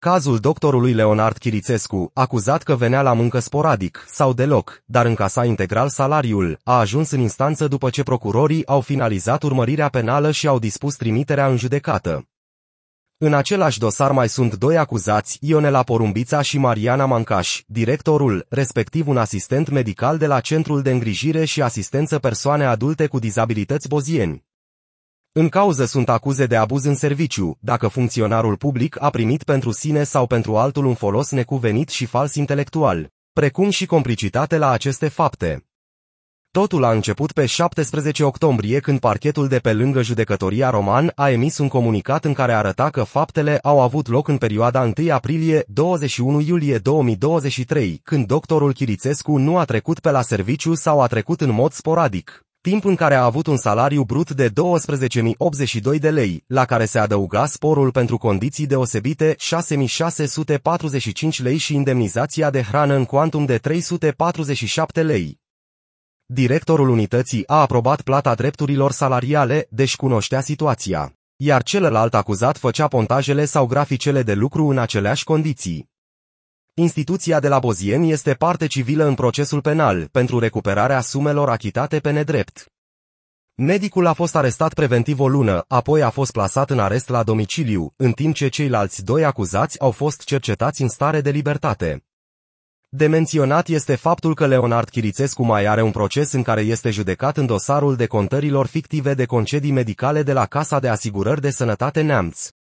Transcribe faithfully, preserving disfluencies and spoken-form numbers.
Cazul doctorului Leonard Chirițescu, acuzat că venea la muncă sporadic sau deloc, dar încasa integral salariul, a ajuns în instanță după ce procurorii au finalizat urmărirea penală și au dispus trimiterea în judecată. În același dosar mai sunt doi acuzați, Ionela Porumbița și Mariana Mancaș, directorul, respectiv un asistent medical de la Centrul de Îngrijire și Asistență Persoane Adulte cu Dizabilități Bozieni. În cauză sunt acuze de abuz în serviciu, dacă funcționarul public a primit pentru sine sau pentru altul un folos necuvenit și fals intelectual, precum și complicitate la aceste fapte. Totul a început pe șaptesprezece octombrie când parchetul de pe lângă Judecătoria Roman a emis un comunicat în care arăta că faptele au avut loc în perioada întâi aprilie - douăzeci și unu iulie două mii douăzeci și trei, când doctorul Chirițescu nu a trecut pe la serviciu sau a trecut în mod sporadic, timp în care a avut un salariu brut de douăsprezece mii optzeci și doi de lei, la care se adăuga sporul pentru condiții deosebite șase mii șase sute patruzeci și cinci lei și indemnizația de hrană în cuantum de trei sute patruzeci și șapte lei. Directorul unității a aprobat plata drepturilor salariale, deci cunoștea situația, iar celălalt acuzat făcea pontajele sau graficele de lucru în aceleași condiții. Instituția de la Bozieni este parte civilă în procesul penal pentru recuperarea sumelor achitate pe nedrept. Medicul a fost arestat preventiv o lună, apoi a fost plasat în arest la domiciliu, în timp ce ceilalți doi acuzați au fost cercetați în stare de libertate. De menționat este faptul că Leonard Chirițescu mai are un proces în care este judecat în dosarul decontărilor fictive de concedii medicale de la Casa de Asigurări de Sănătate Neamț.